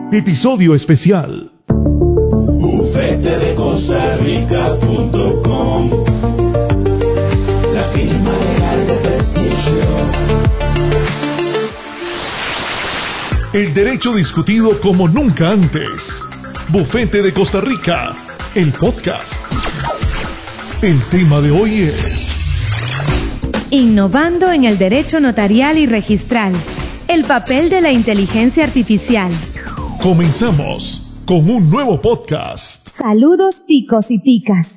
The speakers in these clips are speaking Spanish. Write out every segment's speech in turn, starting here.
Episodio especial. Bufetedecostarrica.com, la firma legal de prestigio. El derecho discutido como nunca antes. Bufete de Costa Rica, el podcast. El tema de hoy es: innovando en el derecho notarial y registral, el papel de la inteligencia artificial. Comenzamos con un nuevo podcast. Saludos ticos y ticas.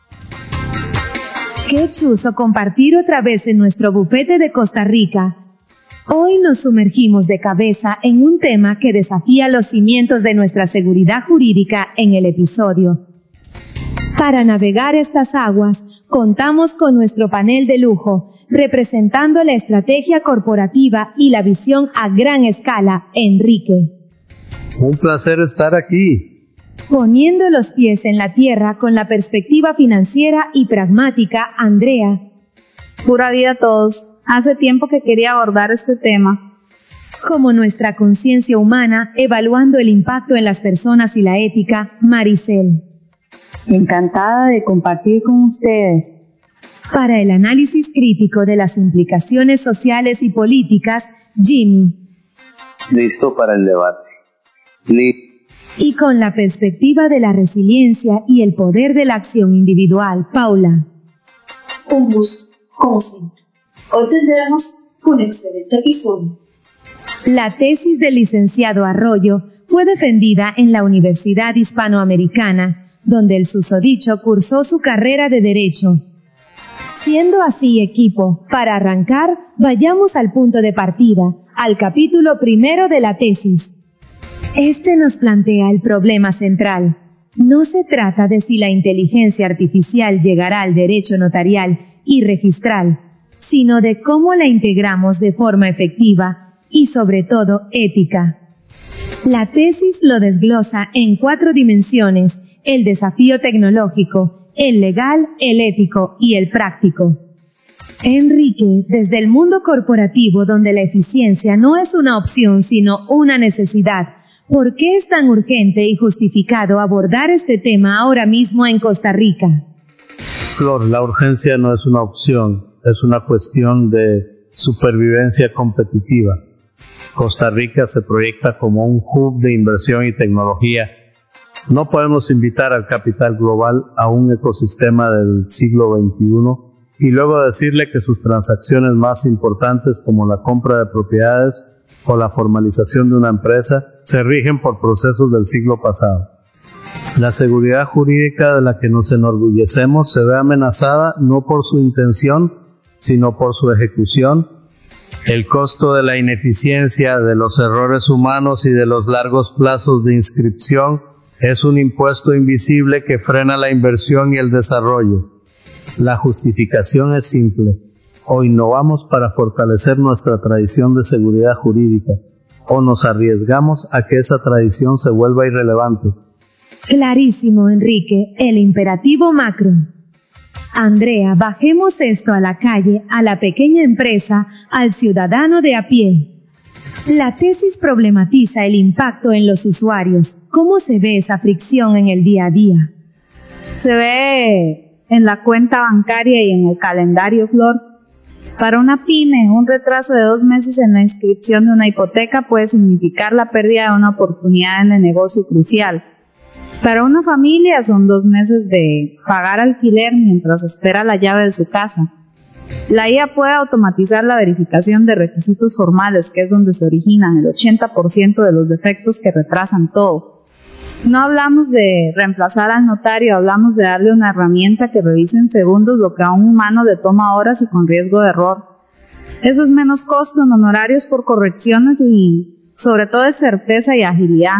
Qué chuzo compartir otra vez en nuestro Bufete de Costa Rica. Hoy nos sumergimos de cabeza en un tema que desafía los cimientos de nuestra seguridad jurídica en el episodio. Para navegar estas aguas, contamos con nuestro panel de lujo, representando la estrategia corporativa y la visión a gran escala, Enrique. Un placer estar aquí. Poniendo los pies en la tierra con la perspectiva financiera y pragmática, Andrea. Pura vida a todos. Hace tiempo que quería abordar este tema. Como nuestra conciencia humana, evaluando el impacto en las personas y la ética, Maricel. Encantada de compartir con ustedes. Para el análisis crítico de las implicaciones sociales y políticas, Jimmy. Listo para el debate. Y con la perspectiva de la resiliencia y el poder de la acción individual, Paula. Un gusto, como siempre. Hoy tendremos un excelente episodio. La tesis del licenciado Arroyo fue defendida en la Universidad Hispanoamericana, donde el susodicho cursó su carrera de Derecho. Siendo así, equipo, para arrancar, vayamos al punto de partida, al capítulo primero de la tesis. Este nos plantea el problema central. No se trata de si la inteligencia artificial llegará al derecho notarial y registral, sino de cómo la integramos de forma efectiva y, sobre todo, ética. La tesis lo desglosa en 4 dimensiones: el desafío tecnológico, el legal, el ético y el práctico. Enrique, desde el mundo corporativo donde la eficiencia no es una opción sino una necesidad, ¿por qué es tan urgente y justificado abordar este tema ahora mismo en Costa Rica? Flor, la urgencia no es una opción, es una cuestión de supervivencia competitiva. Costa Rica se proyecta como un hub de inversión y tecnología. No podemos invitar al capital global a un ecosistema del siglo XXI y luego decirle que sus transacciones más importantes, como la compra de propiedades o la formalización de una empresa, se rigen por procesos del siglo pasado. La seguridad jurídica de la que nos enorgullecemos se ve amenazada no por su intención, sino por su ejecución. El costo de la ineficiencia, de los errores humanos y de los largos plazos de inscripción es un impuesto invisible que frena la inversión y el desarrollo. La justificación es simple: o innovamos para fortalecer nuestra tradición de seguridad jurídica, o nos arriesgamos a que esa tradición se vuelva irrelevante. Clarísimo, Enrique, el imperativo macro. Andrea, bajemos esto a la calle, a la pequeña empresa, al ciudadano de a pie. La tesis problematiza el impacto en los usuarios. ¿Cómo se ve esa fricción en el día a día? Se ve en la cuenta bancaria y en el calendario, Flor. Para una pyme, un retraso de 2 meses en la inscripción de una hipoteca puede significar la pérdida de una oportunidad en el negocio crucial. Para una familia son 2 meses de pagar alquiler mientras espera la llave de su casa. La IA puede automatizar la verificación de requisitos formales, que es donde se originan el 80% de los defectos que retrasan todo. No hablamos de reemplazar al notario, hablamos de darle una herramienta que revise en segundos lo que a un humano le toma horas y con riesgo de error. Eso es menos costo en honorarios por correcciones y, sobre todo, es certeza y agilidad.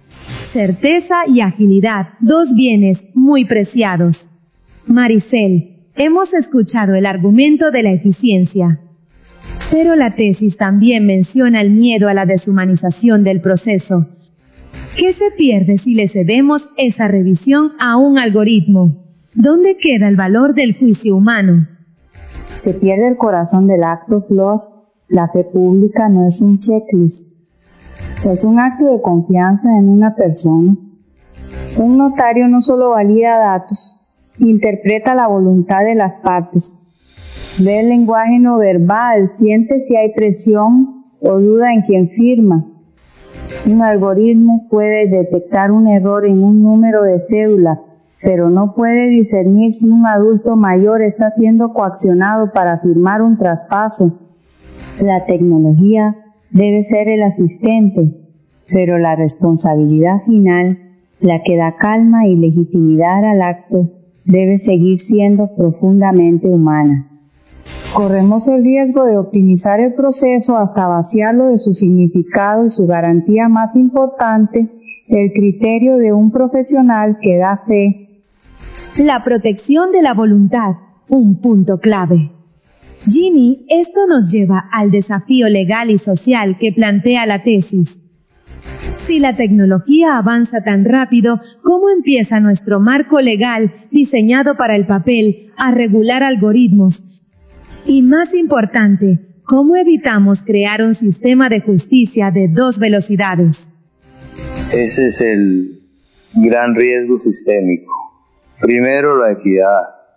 Certeza y agilidad, 2 bienes muy preciados. Maricel, hemos escuchado el argumento de la eficiencia, pero la tesis también menciona el miedo a la deshumanización del proceso. ¿Qué se pierde si le cedemos esa revisión a un algoritmo? ¿Dónde queda el valor del juicio humano? Se pierde el corazón del acto, Flor. La fe pública no es un checklist. Es un acto de confianza en una persona. Un notario no solo valida datos, interpreta la voluntad de las partes, ve el lenguaje no verbal, siente si hay presión o duda en quien firma. Un algoritmo puede detectar un error en un número de cédula, pero no puede discernir si un adulto mayor está siendo coaccionado para firmar un traspaso. La tecnología debe ser el asistente, pero la responsabilidad final, la que da calma y legitimidad al acto, debe seguir siendo profundamente humana. Corremos el riesgo de optimizar el proceso hasta vaciarlo de su significado y su garantía más importante, el criterio de un profesional que da fe. La protección de la voluntad, un punto clave. Ginny, esto nos lleva al desafío legal y social que plantea la tesis. Si la tecnología avanza tan rápido, ¿cómo empieza nuestro marco legal diseñado para el papel a regular algoritmos? Y más importante, ¿cómo evitamos crear un sistema de justicia de dos velocidades? Ese es el gran riesgo sistémico. Primero, la equidad.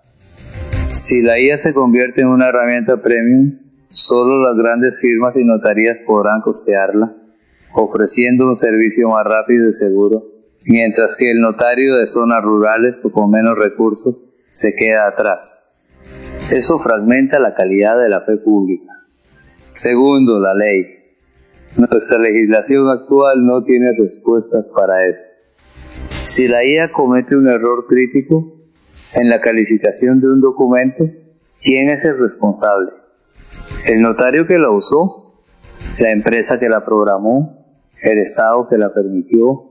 Si la IA se convierte en una herramienta premium, solo las grandes firmas y notarías podrán costearla, ofreciendo un servicio más rápido y seguro, mientras que el notario de zonas rurales o con menos recursos se queda atrás. Eso fragmenta la calidad de la fe pública. Segundo, la ley. Nuestra legislación actual no tiene respuestas para eso. Si la IA comete un error crítico en la calificación de un documento, ¿quién es el responsable? ¿El notario que la usó? ¿La empresa que la programó? ¿El Estado que la permitió?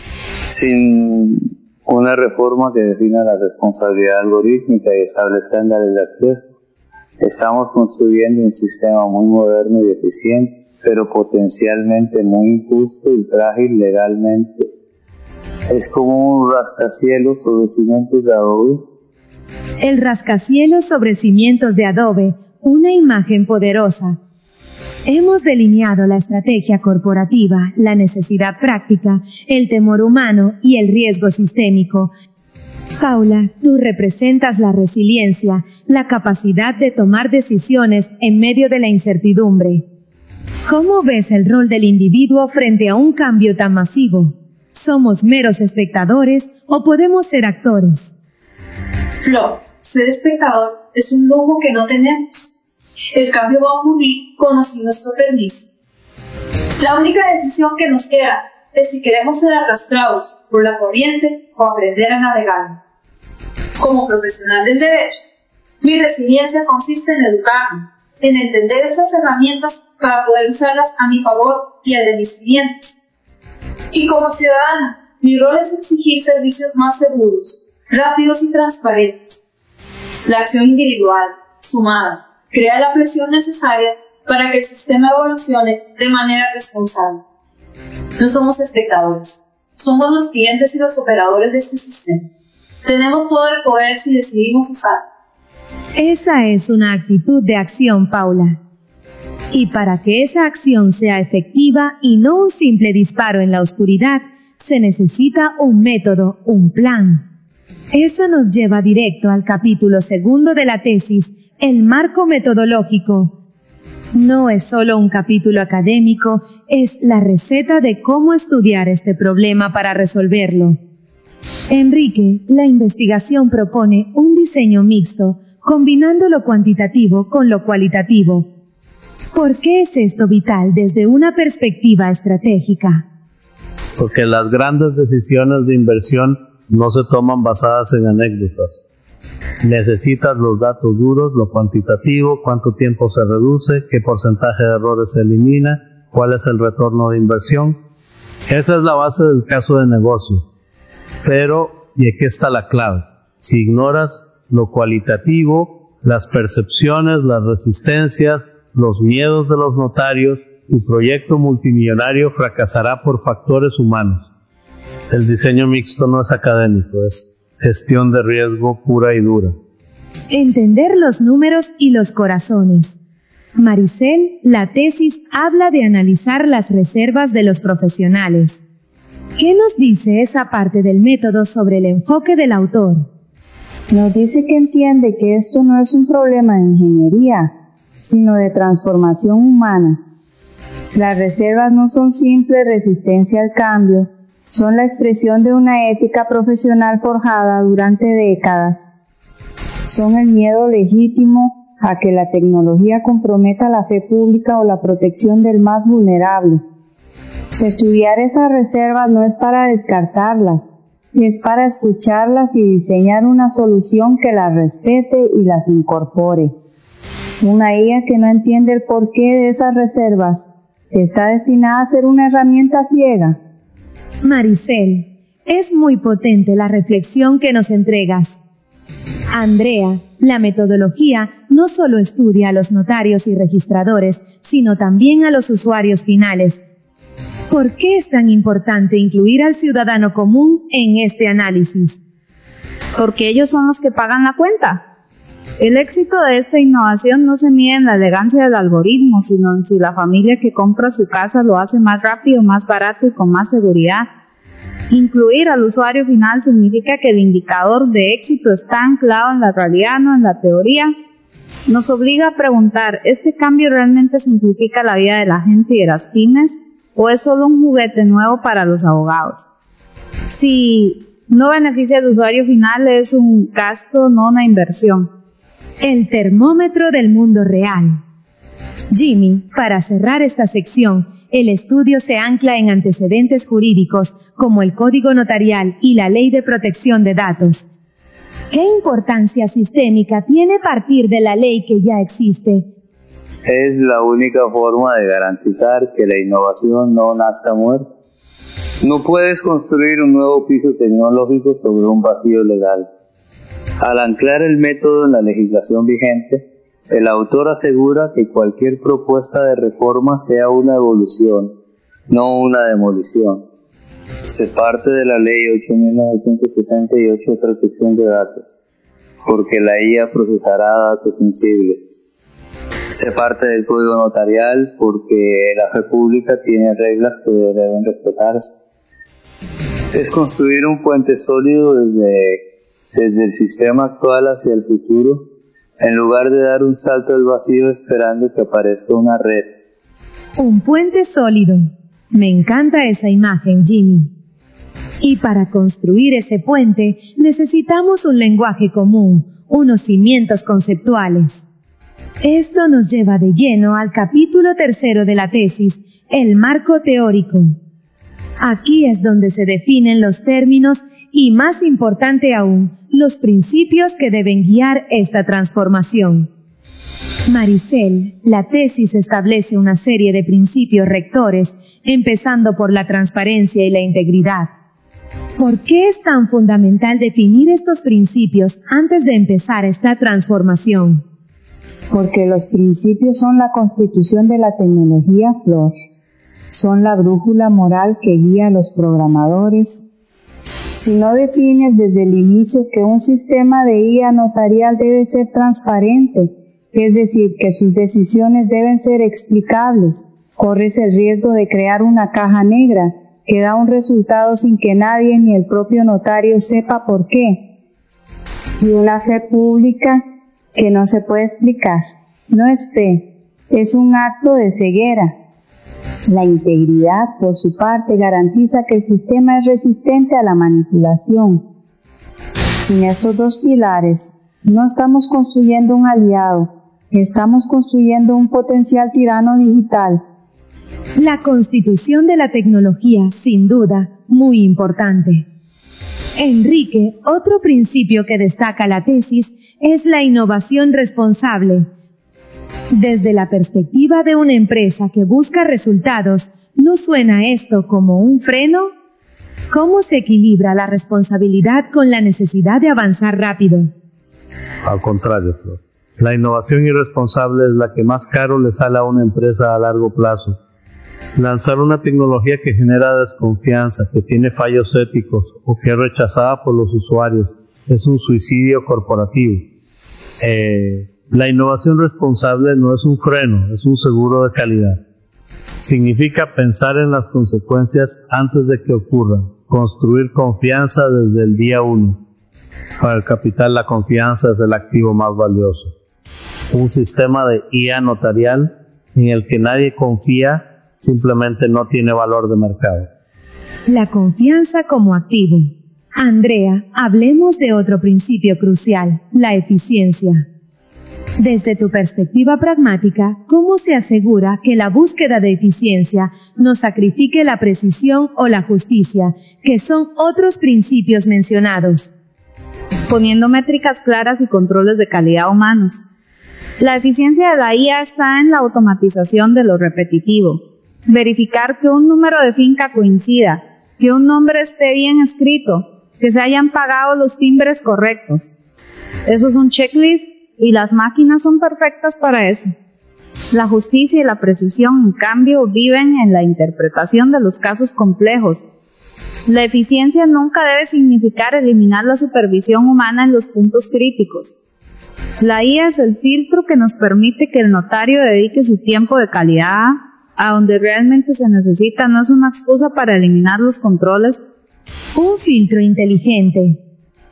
Sin una reforma que defina la responsabilidad algorítmica y establezca estándares de acceso, estamos construyendo un sistema muy moderno y eficiente, pero potencialmente muy injusto y frágil legalmente. Es como un rascacielos sobre cimientos de adobe. El rascacielos sobre cimientos de adobe, una imagen poderosa. Hemos delineado la estrategia corporativa, la necesidad práctica, el temor humano y el riesgo sistémico. Paula, tú representas la resiliencia, la capacidad de tomar decisiones en medio de la incertidumbre. ¿Cómo ves el rol del individuo frente a un cambio tan masivo? ¿Somos meros espectadores o podemos ser actores? Flor, ser espectador es un lujo que no tenemos. El cambio va a ocurrir con o sin nuestro permiso. La única decisión que nos queda es si queremos ser arrastrados por la corriente o aprender a navegar. Como profesional del derecho, mi resiliencia consiste en educarme, en entender estas herramientas para poder usarlas a mi favor y al de mis clientes. Y como ciudadana, mi rol es exigir servicios más seguros, rápidos y transparentes. La acción individual, sumada, crea la presión necesaria para que el sistema evolucione de manera responsable. No somos espectadores, somos los clientes y los operadores de este sistema. Tenemos todo el poder si decidimos usarlo. Esa es una actitud de acción, Paula. Y para que esa acción sea efectiva y no un simple disparo en la oscuridad, se necesita un método, un plan. Eso nos lleva directo al capítulo 2 de la tesis, el marco metodológico. No es solo un capítulo académico, es la receta de cómo estudiar este problema para resolverlo. Enrique, la investigación propone un diseño mixto, combinando lo cuantitativo con lo cualitativo. ¿Por qué es esto vital desde una perspectiva estratégica? Porque las grandes decisiones de inversión no se toman basadas en anécdotas. Necesitas los datos duros, lo cuantitativo, cuánto tiempo se reduce, qué porcentaje de errores se elimina, cuál es el retorno de inversión. Esa es la base del caso de negocio. Pero, y aquí está la clave, si ignoras lo cualitativo, las percepciones, las resistencias, los miedos de los notarios, tu proyecto multimillonario fracasará por factores humanos. El diseño mixto no es académico, es gestión de riesgo pura y dura. Entender los números y los corazones. Maricel, la tesis habla de analizar las reservas de los profesionales. ¿Qué nos dice esa parte del método sobre el enfoque del autor? Nos dice que entiende que esto no es un problema de ingeniería, sino de transformación humana. Las reservas no son simple resistencia al cambio, son la expresión de una ética profesional forjada durante décadas. Son el miedo legítimo a que la tecnología comprometa la fe pública o la protección del más vulnerable. Estudiar esas reservas no es para descartarlas, es para escucharlas y diseñar una solución que las respete y las incorpore. Una IA que no entiende el porqué de esas reservas está destinada a ser una herramienta ciega. Maricel, es muy potente la reflexión que nos entregas. Andrea, la metodología no solo estudia a los notarios y registradores, sino también a los usuarios finales. ¿Por qué es tan importante incluir al ciudadano común en este análisis? Porque ellos son los que pagan la cuenta. El éxito de esta innovación no se mide en la elegancia del algoritmo, sino en si la familia que compra su casa lo hace más rápido, más barato y con más seguridad. Incluir al usuario final significa que el indicador de éxito está anclado en la realidad, no en la teoría. Nos obliga a preguntar, ¿este cambio realmente simplifica la vida de la gente y de las pymes? ¿O es solo un juguete nuevo para los abogados? Si no beneficia al usuario final, es un gasto, no una inversión. El termómetro del mundo real. Jimmy, para cerrar esta sección, el estudio se ancla en antecedentes jurídicos como el Código Notarial y la Ley de Protección de Datos. ¿Qué importancia sistémica tiene partir de la ley que ya existe? Es la única forma de garantizar que la innovación no nazca muerta. No puedes construir un nuevo piso tecnológico sobre un vacío legal. Al anclar el método en la legislación vigente, el autor asegura que cualquier propuesta de reforma sea una evolución, no una demolición. Se parte de la Ley 8.968 de Protección de Datos, porque la IA procesará datos sensibles. Se parte del Código Notarial porque la fe pública tiene reglas que deben respetarse. Es construir un puente sólido desde el sistema actual hacia el futuro, en lugar de dar un salto al vacío esperando que aparezca una red. Un puente sólido. Me encanta esa imagen, Jimmy. Y para construir ese puente necesitamos un lenguaje común, unos cimientos conceptuales. Esto nos lleva de lleno al capítulo 3 de la tesis, el marco teórico. Aquí es donde se definen los términos y, más importante aún, los principios que deben guiar esta transformación. Maricel, la tesis establece una serie de principios rectores, empezando por la transparencia y la integridad. ¿Por qué es tan fundamental definir estos principios antes de empezar esta transformación? Porque los principios son la constitución de la tecnología, Flor. Son la brújula moral que guía a los programadores. Si no defines desde el inicio que un sistema de IA notarial debe ser transparente, es decir, que sus decisiones deben ser explicables, corres el riesgo de crear una caja negra que da un resultado sin que nadie ni el propio notario sepa por qué. Y una fe pública que no se puede explicar. No es fe, es un acto de ceguera. La integridad, por su parte, garantiza que el sistema es resistente a la manipulación. Sin estos dos pilares, no estamos construyendo un aliado, estamos construyendo un potencial tirano digital. La constitución de la tecnología, sin duda, muy importante. Enrique, otro principio que destaca la tesis es la innovación responsable. Desde la perspectiva de una empresa que busca resultados, ¿no suena esto como un freno? ¿Cómo se equilibra la responsabilidad con la necesidad de avanzar rápido? Al contrario, Flor. La innovación irresponsable es la que más caro le sale a una empresa a largo plazo. Lanzar una tecnología que genera desconfianza, que tiene fallos éticos o que es rechazada por los usuarios es un suicidio corporativo. La innovación responsable no es un freno, es un seguro de calidad. Significa pensar en las consecuencias antes de que ocurran, construir confianza desde el día 1. Para el capital, la confianza es el activo más valioso. Un sistema de IA notarial en el que nadie confía simplemente no tiene valor de mercado. La confianza como activo. Andrea, hablemos de otro principio crucial, la eficiencia. Desde tu perspectiva pragmática, ¿cómo se asegura que la búsqueda de eficiencia no sacrifique la precisión o la justicia, que son otros principios mencionados? Poniendo métricas claras y controles de calidad humanos. La eficiencia de la IA está en la automatización de lo repetitivo. Verificar que un número de finca coincida, que un nombre esté bien escrito, que se hayan pagado los timbres correctos. Eso es un checklist y las máquinas son perfectas para eso. La justicia y la precisión, en cambio, viven en la interpretación de los casos complejos. La eficiencia nunca debe significar eliminar la supervisión humana en los puntos críticos. La IA es el filtro que nos permite que el notario dedique su tiempo de calidad a donde realmente se necesita, no es una excusa para eliminar los controles. Un filtro inteligente.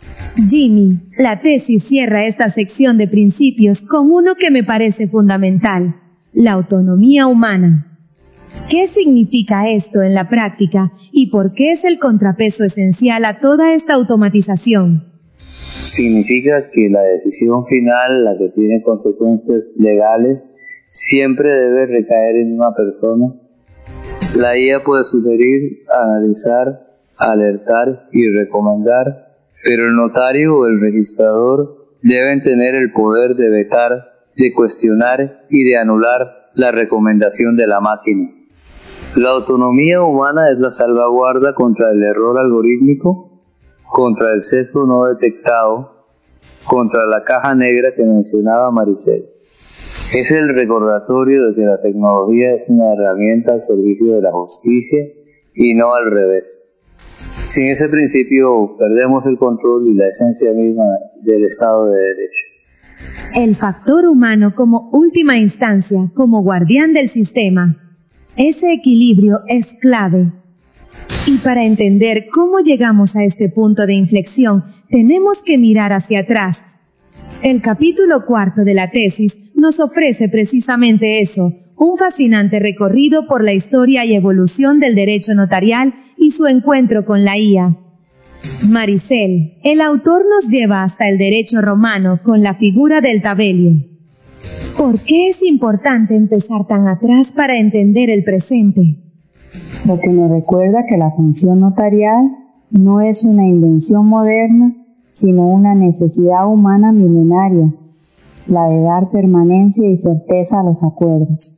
Jimmy, la tesis cierra esta sección de principios con uno que me parece fundamental, la autonomía humana. ¿Qué significa esto en la práctica y por qué es el contrapeso esencial a toda esta automatización? Significa que la decisión final, la que tiene consecuencias legales, siempre debe recaer en una persona. La IA puede sugerir, analizar, alertar y recomendar, pero el notario o el registrador deben tener el poder de vetar, de cuestionar y de anular la recomendación de la máquina. La autonomía humana es la salvaguarda contra el error algorítmico, contra el sesgo no detectado, contra la caja negra que mencionaba Maricel. Es el recordatorio de que la tecnología es una herramienta al servicio de la justicia y no al revés. Sin ese principio perdemos el control y la esencia misma del Estado de Derecho. El factor humano como última instancia, como guardián del sistema. Ese equilibrio es clave. Y para entender cómo llegamos a este punto de inflexión, tenemos que mirar hacia atrás. El capítulo 4 de la tesis nos ofrece precisamente eso, un fascinante recorrido por la historia y evolución del derecho notarial y su encuentro con la IA. Maricel, el autor nos lleva hasta el derecho romano con la figura del tabelio. ¿Por qué es importante empezar tan atrás para entender el presente? Lo que nos recuerda que la función notarial no es una invención moderna, sino una necesidad humana milenaria, la de dar permanencia y certeza a los acuerdos.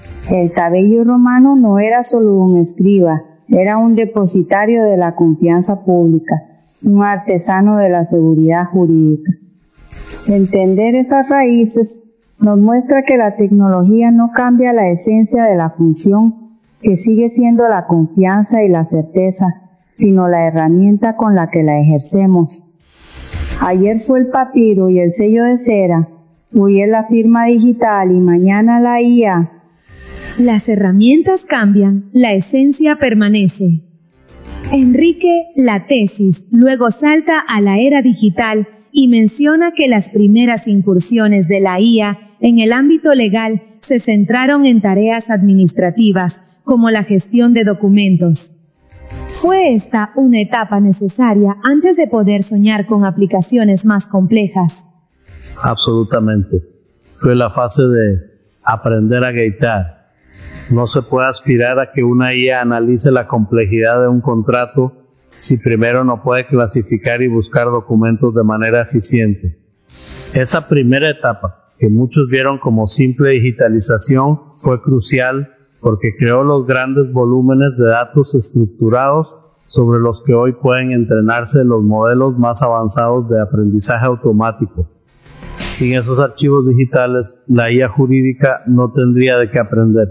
El tabello romano no era solo un escriba, era un depositario de la confianza pública, un artesano de la seguridad jurídica. Entender esas raíces nos muestra que la tecnología no cambia la esencia de la función, que sigue siendo la confianza y la certeza, sino la herramienta con la que la ejercemos. Ayer fue el papiro y el sello de cera, hoy es la firma digital y mañana la IA. Las herramientas cambian, la esencia permanece. Enrique, la tesis, luego salta a la era digital y menciona que las primeras incursiones de la IA en el ámbito legal se centraron en tareas administrativas, como la gestión de documentos. ¿Fue esta una etapa necesaria antes de poder soñar con aplicaciones más complejas? Absolutamente. Fue la fase de aprender a gatear. No se puede aspirar a que una IA analice la complejidad de un contrato si primero no puede clasificar y buscar documentos de manera eficiente. Esa primera etapa, que muchos vieron como simple digitalización, fue crucial porque creó los grandes volúmenes de datos estructurados sobre los que hoy pueden entrenarse los modelos más avanzados de aprendizaje automático. Sin esos archivos digitales, la IA jurídica no tendría de qué aprender.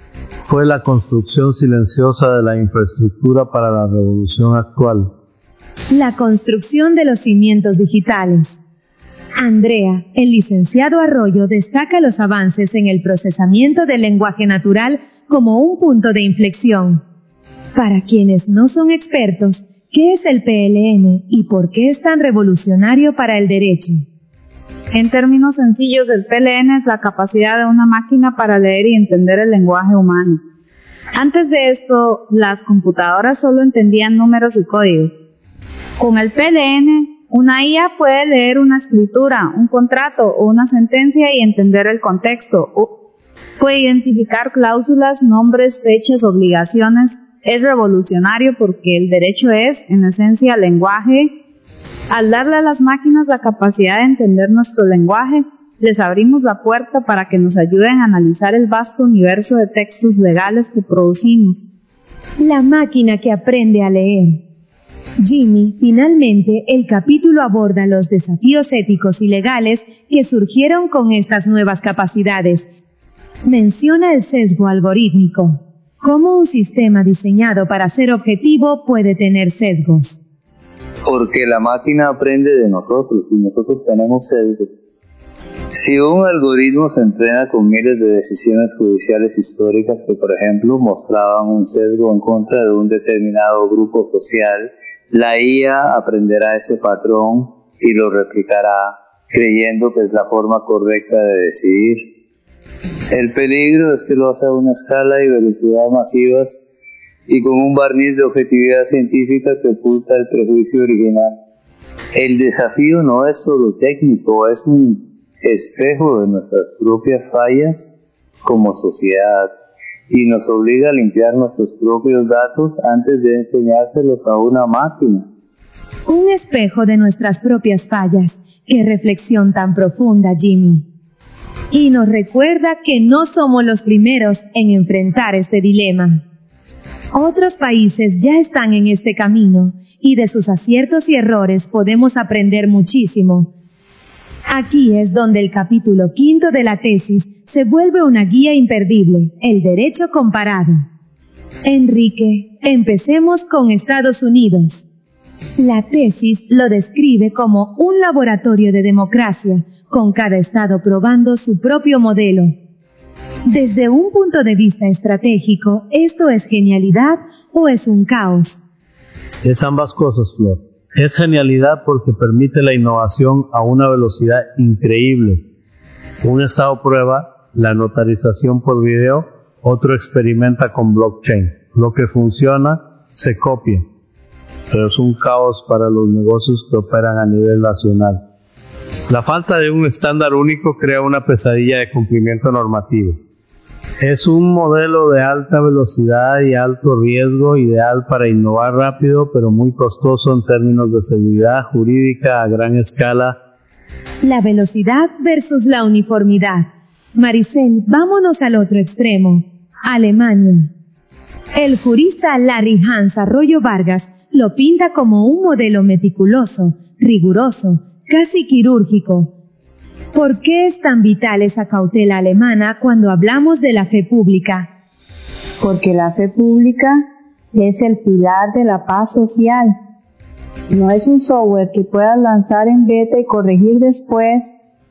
Fue la construcción silenciosa de la infraestructura para la revolución actual. La construcción de los cimientos digitales. Andrea, el licenciado Arroyo, destaca los avances en el procesamiento del lenguaje natural como un punto de inflexión. Para quienes no son expertos, ¿qué es el PLN y por qué es tan revolucionario para el derecho? En términos sencillos, el PLN es la capacidad de una máquina para leer y entender el lenguaje humano. Antes de esto, las computadoras solo entendían números y códigos. Con el PLN, una IA puede leer una escritura, un contrato o una sentencia y entender el contexto. Puede identificar cláusulas, nombres, fechas, obligaciones. Es revolucionario porque el derecho es, en esencia, lenguaje. Al darle a las máquinas la capacidad de entender nuestro lenguaje, les abrimos la puerta para que nos ayuden a analizar el vasto universo de textos legales que producimos. La máquina que aprende a leer. Jimmy, finalmente, el capítulo aborda los desafíos éticos y legales que surgieron con estas nuevas capacidades. Menciona el sesgo algorítmico. ¿Cómo un sistema diseñado para ser objetivo puede tener sesgos? Porque la máquina aprende de nosotros y nosotros tenemos sesgos. Si un algoritmo se entrena con miles de decisiones judiciales históricas que, por ejemplo, mostraban un sesgo en contra de un determinado grupo social, la IA aprenderá ese patrón y lo replicará, creyendo que es la forma correcta de decidir. El peligro es que lo hace a una escala y velocidad masivas y con un barniz de objetividad científica que oculta el prejuicio original. El desafío no es solo técnico, es un espejo de nuestras propias fallas como sociedad y nos obliga a limpiar nuestros propios datos antes de enseñárselos a una máquina. Un espejo de nuestras propias fallas. ¡Qué reflexión tan profunda, Jimmy! Y nos recuerda que no somos los primeros en enfrentar este dilema. Otros países ya están en este camino y de sus aciertos y errores podemos aprender muchísimo. Aquí es donde el capítulo 5 de la tesis se vuelve una guía imperdible, el derecho comparado. Enrique, empecemos con Estados Unidos. La tesis lo describe como un laboratorio de democracia, con cada estado probando su propio modelo. Desde un punto de vista estratégico, ¿esto es genialidad o es un caos? Es ambas cosas, Flor. Es genialidad porque permite la innovación a una velocidad increíble. Un estado prueba la notarización por video, otro experimenta con blockchain. Lo que funciona se copia, pero es un caos para los negocios que operan a nivel nacional. La falta de un estándar único crea una pesadilla de cumplimiento normativo. Es un modelo de alta velocidad y alto riesgo, ideal para innovar rápido, pero muy costoso en términos de seguridad jurídica a gran escala. La velocidad versus la uniformidad. Maricel, vámonos al otro extremo, Alemania. El jurista Larry Hans Arroyo Vargas lo pinta como un modelo meticuloso, riguroso, casi quirúrgico. ¿Por qué es tan vital esa cautela alemana cuando hablamos de la fe pública? Porque la fe pública es el pilar de la paz social. No es un software que puedas lanzar en beta y corregir después.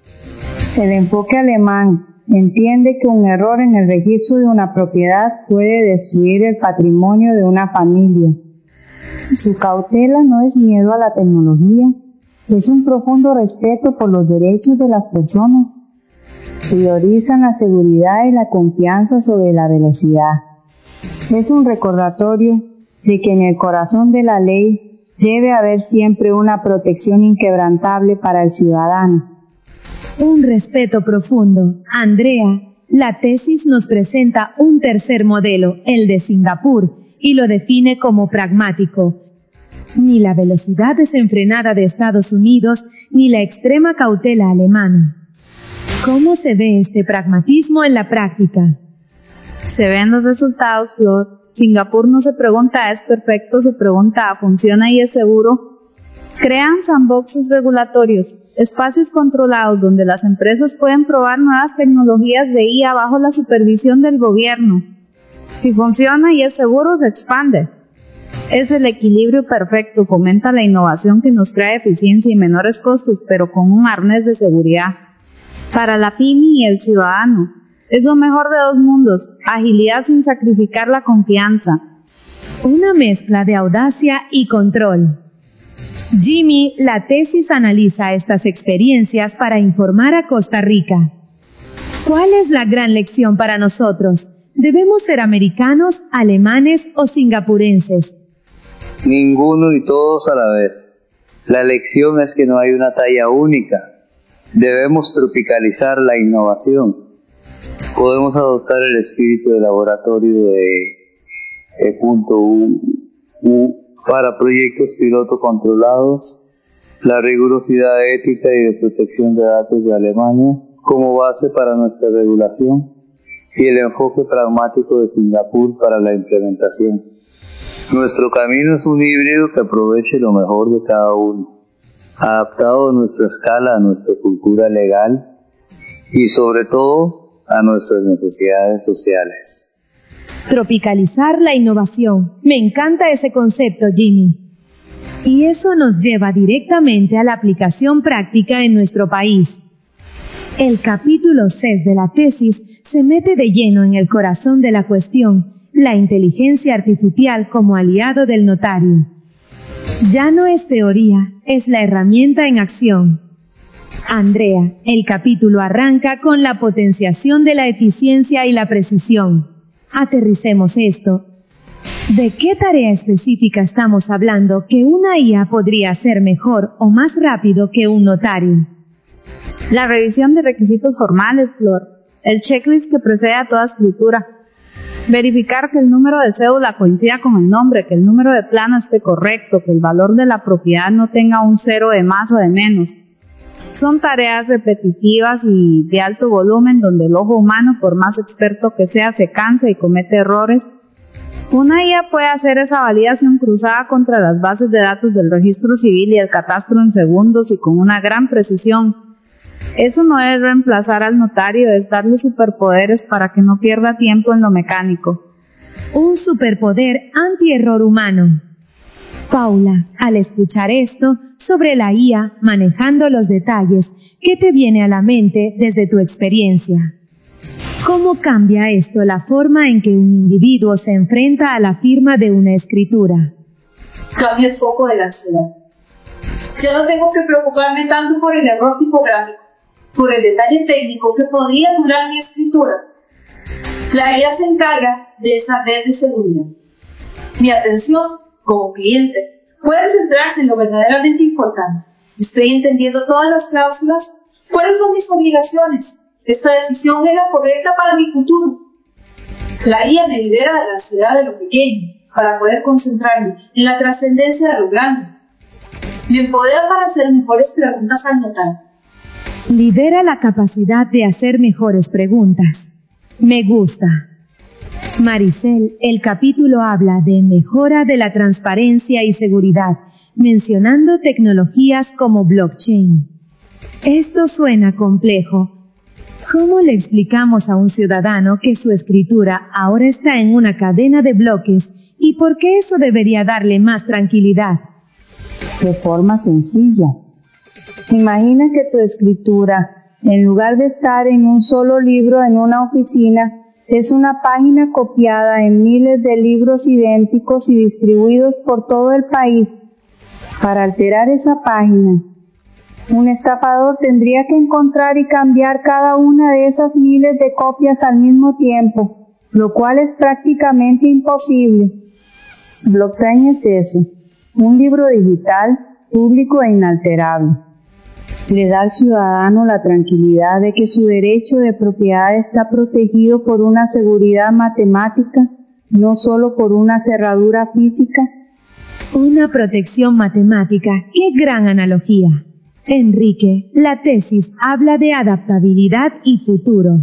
El enfoque alemán entiende que un error en el registro de una propiedad puede destruir el patrimonio de una familia. Su cautela no es miedo a la tecnología, es un profundo respeto por los derechos de las personas. Priorizan la seguridad y la confianza sobre la velocidad. Es un recordatorio de que en el corazón de la ley debe haber siempre una protección inquebrantable para el ciudadano. Un respeto profundo. Andrea, la tesis nos presenta un tercer modelo, el de Singapur, y lo define como pragmático. Ni la velocidad desenfrenada de Estados Unidos, ni la extrema cautela alemana. ¿Cómo se ve este pragmatismo en la práctica? Se ven los resultados, Flor. Singapur no se pregunta ¿es perfecto?, se pregunta ¿funciona y es seguro? Crean sandboxes regulatorios, espacios controlados donde las empresas pueden probar nuevas tecnologías de IA bajo la supervisión del gobierno. Si funciona y es seguro, se expande. Es el equilibrio perfecto, fomenta la innovación que nos trae eficiencia y menores costos, pero con un arnés de seguridad. Para la pyme y el ciudadano, es lo mejor de dos mundos, agilidad sin sacrificar la confianza. Una mezcla de audacia y control. Jimmy, la tesis analiza estas experiencias para informar a Costa Rica. ¿Cuál es la gran lección para nosotros? ¿Debemos ser americanos, alemanes o singapurenses? Ninguno y todos a la vez. La lección es que no hay una talla única. Debemos tropicalizar la innovación. Podemos adoptar el espíritu de laboratorio de E.U para proyectos piloto controlados, la rigurosidad ética y de protección de datos de Alemania como base para nuestra regulación y el enfoque pragmático de Singapur para la implementación. Nuestro camino es un híbrido que aproveche lo mejor de cada uno, adaptado a nuestra escala, a nuestra cultura legal y sobre todo a nuestras necesidades sociales. Tropicalizar la innovación. Me encanta ese concepto, Jimmy. Y eso nos lleva directamente a la aplicación práctica en nuestro país. El capítulo 6 de la tesis se mete de lleno en el corazón de la cuestión, la inteligencia artificial como aliado del notario. Ya no es teoría, es la herramienta en acción. Andrea, el capítulo arranca con la potenciación de la eficiencia y la precisión. Aterricemos esto. ¿De qué tarea específica estamos hablando que una IA podría hacer mejor o más rápido que un notario? La revisión de requisitos formales, Flor. El checklist que precede a toda escritura. Verificar que el número de cédula coincida con el nombre, que el número de plano esté correcto, que el valor de la propiedad no tenga un cero de más o de menos. Son tareas repetitivas y de alto volumen donde el ojo humano, por más experto que sea, se cansa y comete errores. Una IA puede hacer esa validación cruzada contra las bases de datos del registro civil y el catastro en segundos y con una gran precisión. Eso no es reemplazar al notario, es darle superpoderes para que no pierda tiempo en lo mecánico. Un superpoder anti-error humano. Paula, al escuchar esto sobre la IA manejando los detalles, ¿qué te viene a la mente desde tu experiencia? ¿Cómo cambia esto la forma en que un individuo se enfrenta a la firma de una escritura? Cambia el foco de la ansiedad. Ya no tengo que preocuparme tanto por el error tipográfico, por el detalle técnico que podría anular mi escritura. La IA se encarga de esa red de seguridad. Mi atención, como cliente, puede centrarse en lo verdaderamente importante. ¿Estoy entendiendo todas las cláusulas? ¿Cuáles son mis obligaciones? ¿Esta decisión es la correcta para mi futuro? La IA me libera de la ansiedad de lo pequeño, para poder concentrarme en la trascendencia de lo grande. Me empodera para hacer mejores preguntas al notario. Libera la capacidad de hacer mejores preguntas. Me gusta. Maricel, el capítulo habla de mejora de la transparencia y seguridad, mencionando tecnologías como blockchain. Esto suena complejo. ¿Cómo le explicamos a un ciudadano que su escritura ahora está en una cadena de bloques y por qué eso debería darle más tranquilidad? De forma sencilla. Imagina que tu escritura, en lugar de estar en un solo libro en una oficina, es una página copiada en miles de libros idénticos y distribuidos por todo el país. Para alterar esa página, un estafador tendría que encontrar y cambiar cada una de esas miles de copias al mismo tiempo, lo cual es prácticamente imposible. Blockchain es eso, un libro digital, público e inalterable. Le da al ciudadano la tranquilidad de que su derecho de propiedad está protegido por una seguridad matemática, no solo por una cerradura física. Una protección matemática. ¡Qué gran analogía! Enrique, la tesis habla de adaptabilidad y futuro.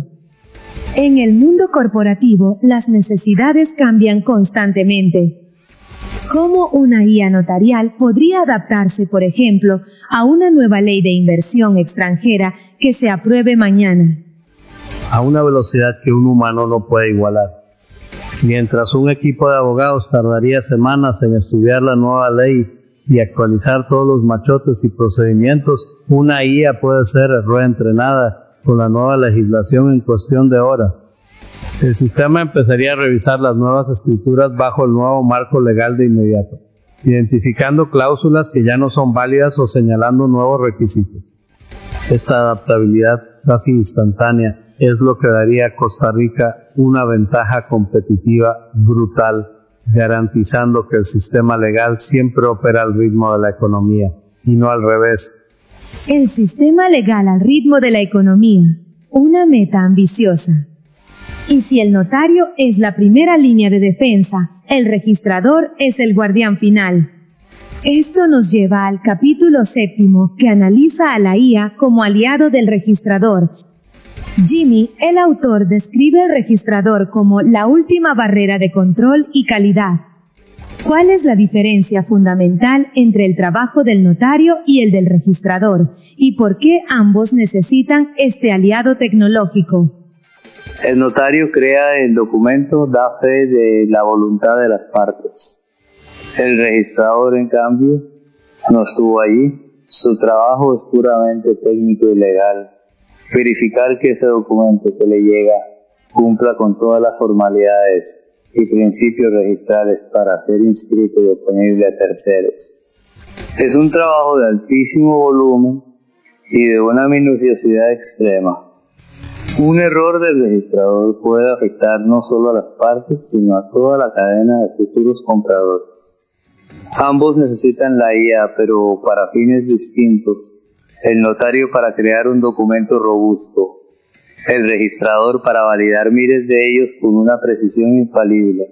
En el mundo corporativo, las necesidades cambian constantemente. ¿Cómo una IA notarial podría adaptarse, por ejemplo, a una nueva ley de inversión extranjera que se apruebe mañana? A una velocidad que un humano no puede igualar. Mientras un equipo de abogados tardaría semanas en estudiar la nueva ley y actualizar todos los machotes y procedimientos, una IA puede ser reentrenada con la nueva legislación en cuestión de horas. El sistema empezaría a revisar las nuevas escrituras bajo el nuevo marco legal de inmediato, identificando cláusulas que ya no son válidas o señalando nuevos requisitos. Esta adaptabilidad casi instantánea es lo que daría a Costa Rica una ventaja competitiva brutal, garantizando que el sistema legal siempre opera al ritmo de la economía y no al revés. El sistema legal al ritmo de la economía, una meta ambiciosa. Y si el notario es la primera línea de defensa, el registrador es el guardián final. Esto nos lleva al capítulo 7, que analiza a la IA como aliado del registrador. Jimmy, el autor, describe al registrador como la última barrera de control y calidad. ¿Cuál es la diferencia fundamental entre el trabajo del notario y el del registrador? ¿Y por qué ambos necesitan este aliado tecnológico? El notario crea el documento, da fe de la voluntad de las partes. El registrador, en cambio, no estuvo allí. Su trabajo es puramente técnico y legal. Verificar que ese documento que le llega cumpla con todas las formalidades y principios registrales para ser inscrito y disponible a terceros. Es un trabajo de altísimo volumen y de una minuciosidad extrema. Un error del registrador puede afectar no solo a las partes, sino a toda la cadena de futuros compradores. Ambos necesitan la IA, pero para fines distintos. El notario para crear un documento robusto, el registrador para validar miles de ellos con una precisión infalible.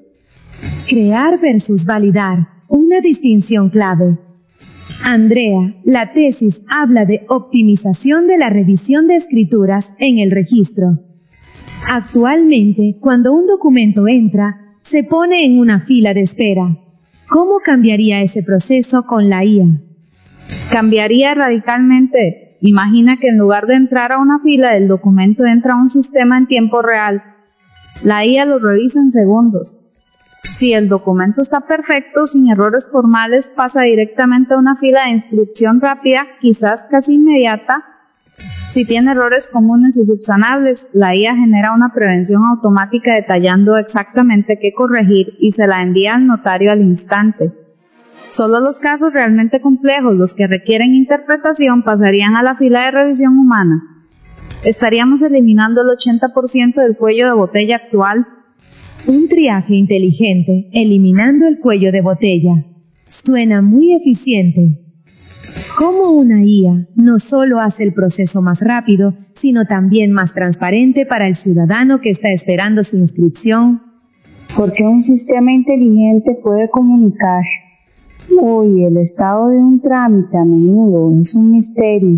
Crear versus validar, una distinción clave. Andrea, la tesis habla de optimización de la revisión de escrituras en el registro. Actualmente, cuando un documento entra, se pone en una fila de espera. ¿Cómo cambiaría ese proceso con la IA? Cambiaría radicalmente. Imagina que en lugar de entrar a una fila, el documento entra a un sistema en tiempo real. La IA lo revisa en segundos. Si el documento está perfecto, sin errores formales, pasa directamente a una fila de inscripción rápida, quizás casi inmediata. Si tiene errores comunes y subsanables, la IA genera una prevención automática detallando exactamente qué corregir y se la envía al notario al instante. Solo los casos realmente complejos, los que requieren interpretación, pasarían a la fila de revisión humana. Estaríamos eliminando el 80% del cuello de botella actual. Un triaje inteligente, eliminando el cuello de botella. Suena muy eficiente. ¿Cómo una IA no solo hace el proceso más rápido, sino también más transparente para el ciudadano que está esperando su inscripción? Porque un sistema inteligente puede comunicar. Uy, el estado de un trámite a menudo es un misterio.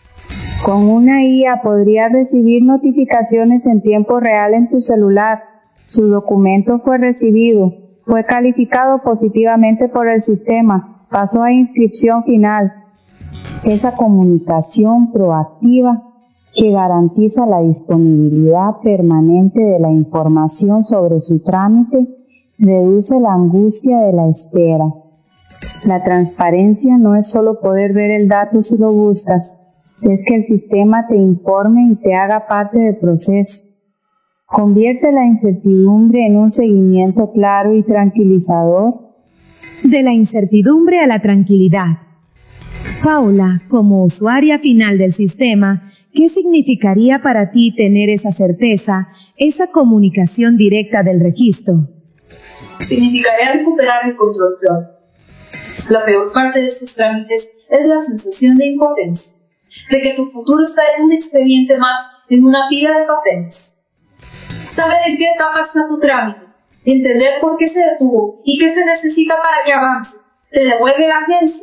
Con una IA podrías recibir notificaciones en tiempo real en tu celular. Su documento fue recibido, fue calificado positivamente por el sistema, pasó a inscripción final. Esa comunicación proactiva que garantiza la disponibilidad permanente de la información sobre su trámite reduce la angustia de la espera. La transparencia no es solo poder ver el dato si lo buscas, es que el sistema te informe y te haga parte del proceso. Convierte la incertidumbre en un seguimiento claro y tranquilizador. De la incertidumbre a la tranquilidad. Paula, como usuaria final del sistema, ¿qué significaría para ti tener esa certeza, esa comunicación directa del registro? Significaría recuperar el control propio. La peor parte de estos trámites es la sensación de impotencia, de que tu futuro está en un expediente más, en una pila de papeles. Saber en qué etapa está tu trámite, entender por qué se detuvo y qué se necesita para que avance, te devuelve la agencia.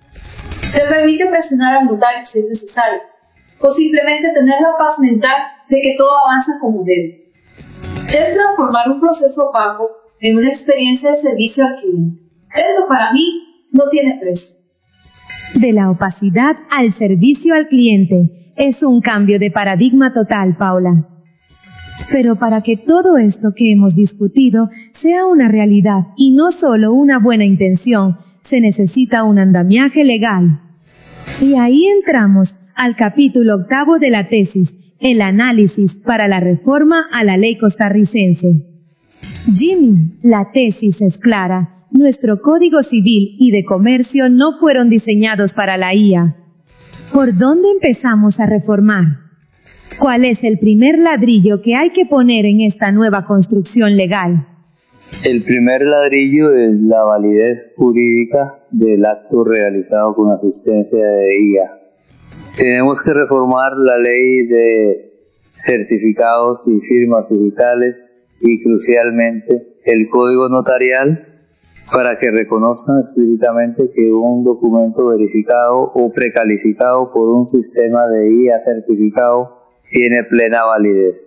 Te permite presionar al notario si es necesario, o simplemente tener la paz mental de que todo avanza como debe. Es transformar un proceso opaco en una experiencia de servicio al cliente. Eso para mí no tiene precio. De la opacidad al servicio al cliente. Es un cambio de paradigma total, Paula. Pero para que todo esto que hemos discutido sea una realidad y no solo una buena intención, se necesita un andamiaje legal. Y ahí entramos al capítulo 8 de la tesis, el análisis para la reforma a la ley costarricense. Jimmy, la tesis es clara. Nuestro Código Civil y de Comercio no fueron diseñados para la IA. ¿Por dónde empezamos a reformar? ¿Cuál es el primer ladrillo que hay que poner en esta nueva construcción legal? El primer ladrillo es la validez jurídica del acto realizado con asistencia de IA. Tenemos que reformar la ley de certificados y firmas digitales y, crucialmente, el código notarial para que reconozcan explícitamente que un documento verificado o precalificado por un sistema de IA certificado tiene plena validez.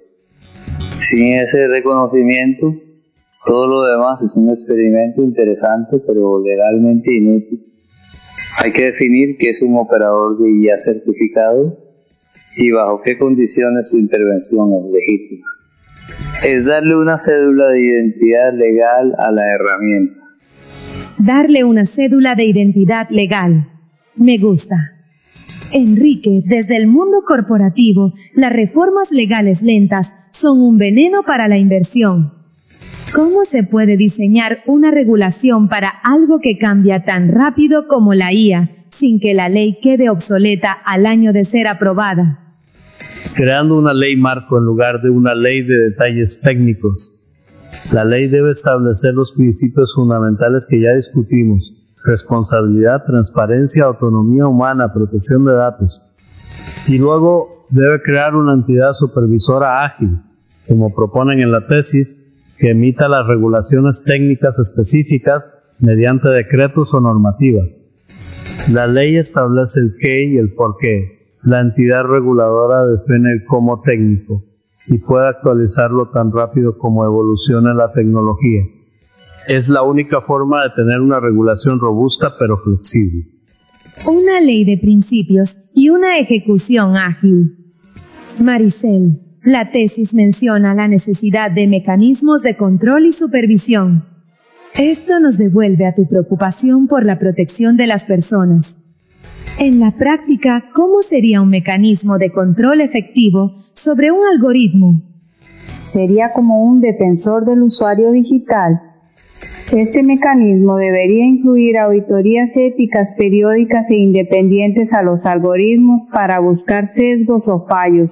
Sin ese reconocimiento, todo lo demás es un experimento interesante, pero legalmente inútil. Hay que definir qué es un operador de IA certificado y bajo qué condiciones su intervención es legítima. Es darle una cédula de identidad legal a la herramienta. Darle una cédula de identidad legal. Me gusta. Enrique, desde el mundo corporativo, las reformas legales lentas son un veneno para la inversión. ¿Cómo se puede diseñar una regulación para algo que cambia tan rápido como la IA, sin que la ley quede obsoleta al año de ser aprobada? Creando una ley marco en lugar de una ley de detalles técnicos. La ley debe establecer los principios fundamentales que ya discutimos: responsabilidad, transparencia, autonomía humana, protección de datos. Y luego debe crear una entidad supervisora ágil, como proponen en la tesis, que emita las regulaciones técnicas específicas mediante decretos o normativas. La ley establece el qué y el por qué. La entidad reguladora define el cómo técnico y puede actualizarlo tan rápido como evolucione la tecnología. Es la única forma de tener una regulación robusta pero flexible. Una ley de principios y una ejecución ágil. Maricel, la tesis menciona la necesidad de mecanismos de control y supervisión. Esto nos devuelve a tu preocupación por la protección de las personas. En la práctica, ¿cómo sería un mecanismo de control efectivo sobre un algoritmo? Sería como un defensor del usuario digital. Este mecanismo debería incluir auditorías éticas periódicas e independientes a los algoritmos para buscar sesgos o fallos.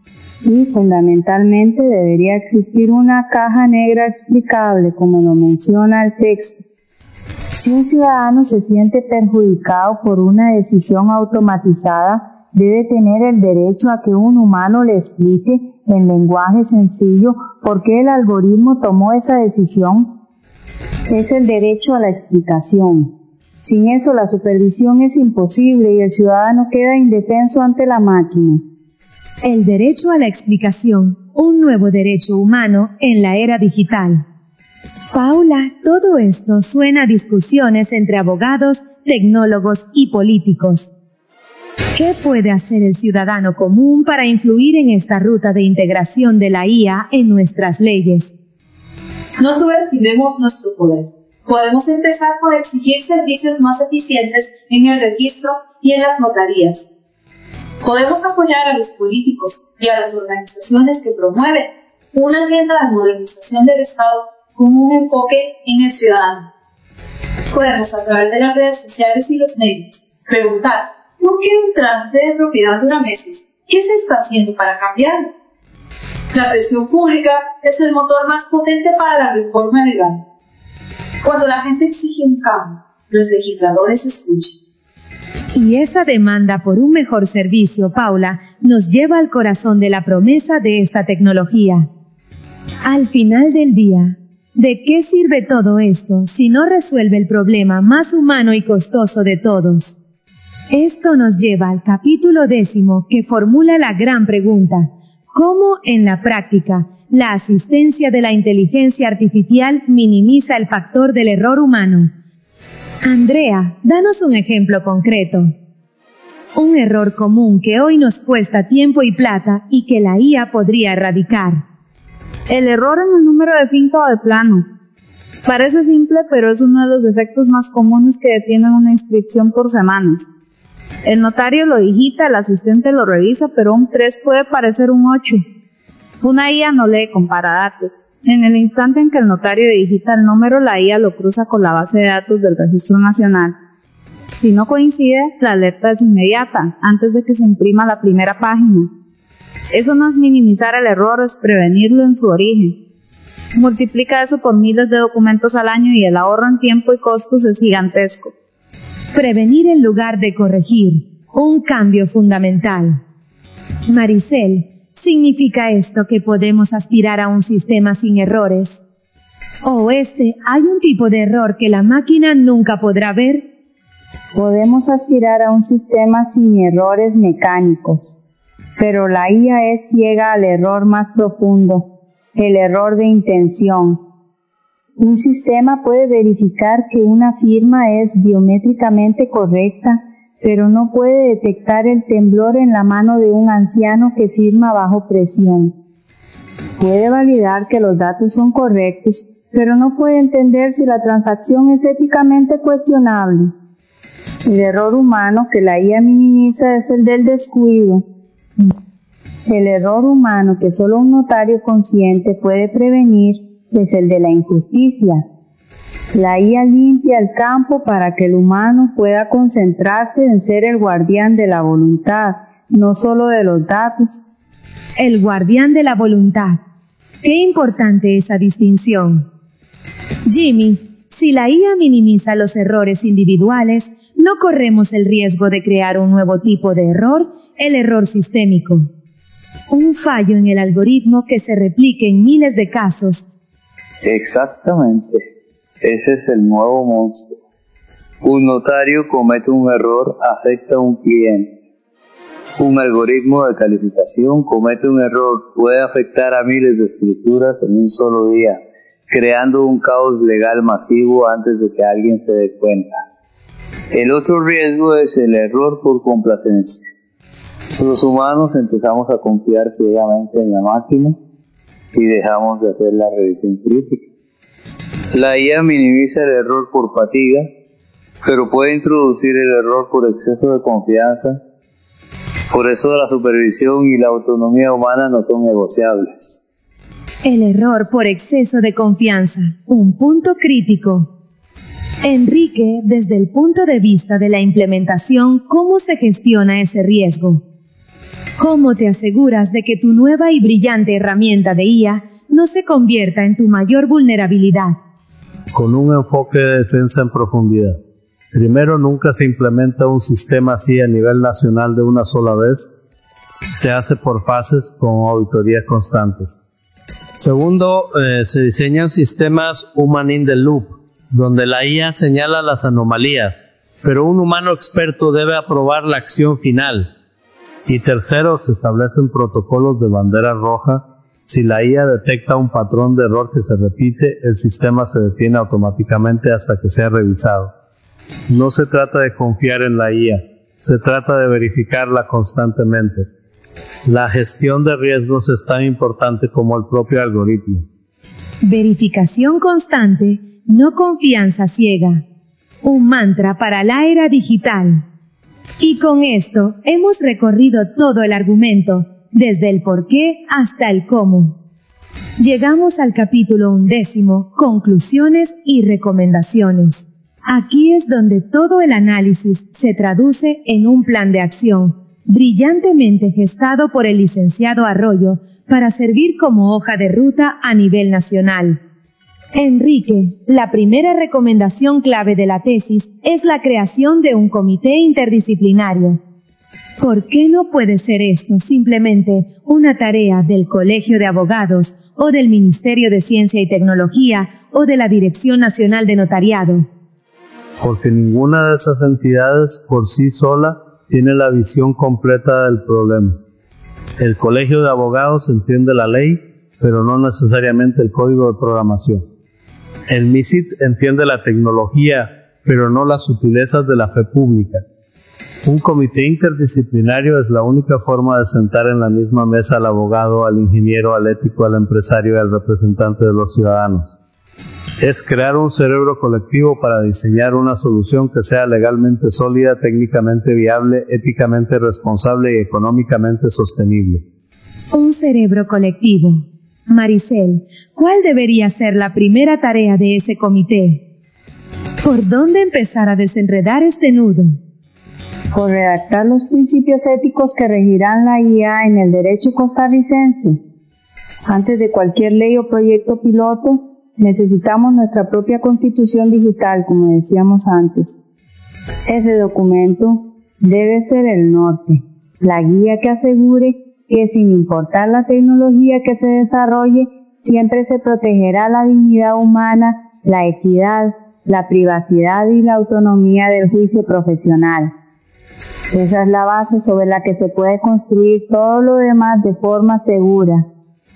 Y fundamentalmente debería existir una caja negra explicable, como lo menciona el texto. Si un ciudadano se siente perjudicado por una decisión automatizada, debe tener el derecho a que un humano le explique en lenguaje sencillo por qué el algoritmo tomó esa decisión. Es el derecho a la explicación. Sin eso, la supervisión es imposible y el ciudadano queda indefenso ante la máquina. El derecho a la explicación, un nuevo derecho humano en la era digital. Paula, todo esto suena a discusiones entre abogados, tecnólogos y políticos. ¿Qué puede hacer el ciudadano común para influir en esta ruta de integración de la IA en nuestras leyes? No subestimemos nuestro poder. Podemos empezar por exigir servicios más eficientes en el registro y en las notarías. Podemos apoyar a los políticos y a las organizaciones que promueven una agenda de modernización del Estado con un enfoque en el ciudadano. Podemos, a través de las redes sociales y los medios, preguntar ¿por qué un trámite de propiedad dura meses? ¿Qué se está haciendo para cambiarlo? La presión pública es el motor más potente para la reforma legal. Cuando la gente exige un cambio, los legisladores escuchan. Y esa demanda por un mejor servicio, Paula, nos lleva al corazón de la promesa de esta tecnología. Al final del día, ¿de qué sirve todo esto si no resuelve el problema más humano y costoso de todos? Esto nos lleva al capítulo 10, que formula la gran pregunta: ¿cómo, en la práctica, la asistencia de la inteligencia artificial minimiza el factor del error humano? Andrea, danos un ejemplo concreto. Un error común que hoy nos cuesta tiempo y plata y que la IA podría erradicar. El error en el número de finca o de plano. Parece simple, pero es uno de los defectos más comunes que detienen una inscripción por semanas. El notario lo digita, el asistente lo revisa, pero un 3 puede parecer un 8. Una IA no lee, compara datos. En el instante en que el notario digita el número, la IA lo cruza con la base de datos del Registro Nacional. Si no coincide, la alerta es inmediata, antes de que se imprima la primera página. Eso no es minimizar el error, es prevenirlo en su origen. Multiplica eso por miles de documentos al año y el ahorro en tiempo y costos es gigantesco. Prevenir en lugar de corregir, un cambio fundamental. Maricel, ¿significa esto que podemos aspirar a un sistema sin errores? ¿O hay un tipo de error que la máquina nunca podrá ver? Podemos aspirar a un sistema sin errores mecánicos, pero la IA es ciega al error más profundo, el error de intención. Un sistema puede verificar que una firma es biométricamente correcta, pero no puede detectar el temblor en la mano de un anciano que firma bajo presión. Puede validar que los datos son correctos, pero no puede entender si la transacción es éticamente cuestionable. El error humano que la IA minimiza es el del descuido. El error humano que solo un notario consciente puede prevenir es el de la injusticia. La IA limpia el campo para que el humano pueda concentrarse en ser el guardián de la voluntad, no solo de los datos. El guardián de la voluntad. Qué importante esa distinción. Jimmy, si la IA minimiza los errores individuales, no corremos el riesgo de crear un nuevo tipo de error, el error sistémico. Un fallo en el algoritmo que se replique en miles de casos. Exactamente. Ese es el nuevo monstruo. Un notario comete un error, afecta a un cliente. Un algoritmo de calificación comete un error, puede afectar a miles de escrituras en un solo día, creando un caos legal masivo antes de que alguien se dé cuenta. El otro riesgo es el error por complacencia. Los humanos empezamos a confiar ciegamente en la máquina y dejamos de hacer la revisión crítica. La IA minimiza el error por fatiga, pero puede introducir el error por exceso de confianza. Por eso la supervisión y la autonomía humana no son negociables. El error por exceso de confianza, un punto crítico. Enrique, desde el punto de vista de la implementación, ¿cómo se gestiona ese riesgo? ¿Cómo te aseguras de que tu nueva y brillante herramienta de IA no se convierta en tu mayor vulnerabilidad? Con un enfoque de defensa en profundidad. Primero, nunca se implementa un sistema así a nivel nacional de una sola vez. Se hace por fases con auditorías constantes. Segundo, se diseñan sistemas human in the loop, donde la IA señala las anomalías, pero un humano experto debe aprobar la acción final. Y tercero, se establecen protocolos de bandera roja. Si la IA detecta un patrón de error que se repite, el sistema se detiene automáticamente hasta que sea revisado. No se trata de confiar en la IA, se trata de verificarla constantemente. La gestión de riesgos es tan importante como el propio algoritmo. Verificación constante, no confianza ciega. Un mantra para la era digital. Y con esto hemos recorrido todo el argumento, desde el por qué hasta el cómo. Llegamos al capítulo 11, conclusiones y recomendaciones. Aquí es donde todo el análisis se traduce en un plan de acción, brillantemente gestado por el licenciado Arroyo, para servir como hoja de ruta a nivel nacional. Enrique, la primera recomendación clave de la tesis es la creación de un comité interdisciplinario. ¿Por qué no puede ser esto simplemente una tarea del Colegio de Abogados o del Ministerio de Ciencia y Tecnología o de la Dirección Nacional de Notariado? Porque ninguna de esas entidades por sí sola tiene la visión completa del problema. El Colegio de Abogados entiende la ley, pero no necesariamente el código de programación. El MISIT entiende la tecnología, pero no las sutilezas de la fe pública. Un comité interdisciplinario es la única forma de sentar en la misma mesa al abogado, al ingeniero, al ético, al empresario y al representante de los ciudadanos. Es crear un cerebro colectivo para diseñar una solución que sea legalmente sólida, técnicamente viable, éticamente responsable y económicamente sostenible. Un cerebro colectivo. Maricel, ¿cuál debería ser la primera tarea de ese comité? ¿Por dónde empezar a desenredar este nudo? Por redactar los principios éticos que regirán la IA en el derecho costarricense. Antes de cualquier ley o proyecto piloto, necesitamos nuestra propia constitución digital, como decíamos antes. Ese documento debe ser el norte, la guía que asegure que sin importar la tecnología que se desarrolle, siempre se protegerá la dignidad humana, la equidad, la privacidad y la autonomía del juicio profesional. Esa es la base sobre la que se puede construir todo lo demás de forma segura.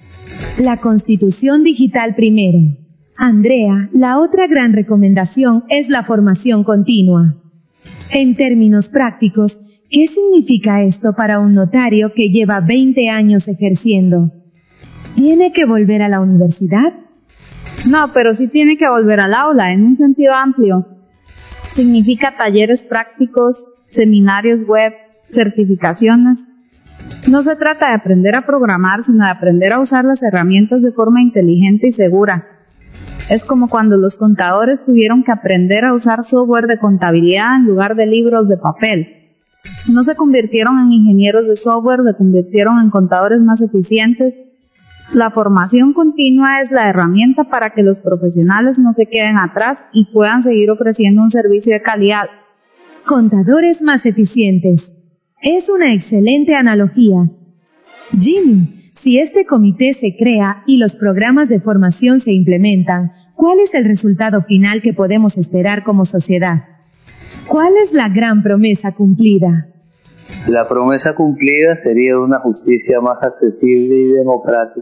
La Constitución digital primero. Andrea, la otra gran recomendación es la formación continua. En términos prácticos, ¿qué significa esto para un notario que lleva 20 años ejerciendo? ¿Tiene que volver a la universidad? No, pero sí tiene que volver al aula, en un sentido amplio. Significa talleres prácticos, seminarios web, certificaciones. No se trata de aprender a programar, sino de aprender a usar las herramientas de forma inteligente y segura. Es como cuando los contadores tuvieron que aprender a usar software de contabilidad en lugar de libros de papel. No se convirtieron en ingenieros de software, se convirtieron en contadores más eficientes. La formación continua es la herramienta para que los profesionales no se queden atrás y puedan seguir ofreciendo un servicio de calidad. Contadores más eficientes. Es una excelente analogía. Jimmy, si este comité se crea y los programas de formación se implementan, ¿cuál es el resultado final que podemos esperar como sociedad? ¿Cuál es la gran promesa cumplida? La promesa cumplida sería una justicia más accesible y democrática,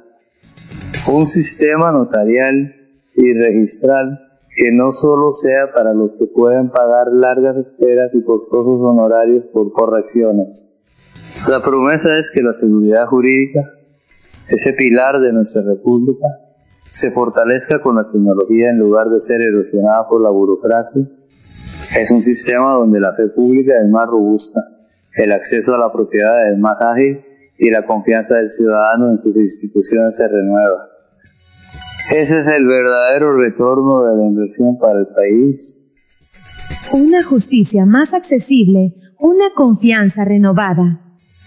un sistema notarial y registral que no solo sea para los que pueden pagar largas esperas y costosos honorarios por correcciones. La promesa es que la seguridad jurídica, ese pilar de nuestra república, se fortalezca con la tecnología en lugar de ser erosionada por la burocracia. Es un sistema donde la fe pública es más robusta, el acceso a la propiedad es más ágil y la confianza del ciudadano en sus instituciones se renueva. Ese es el verdadero retorno de la inversión para el país. Una justicia más accesible, una confianza renovada.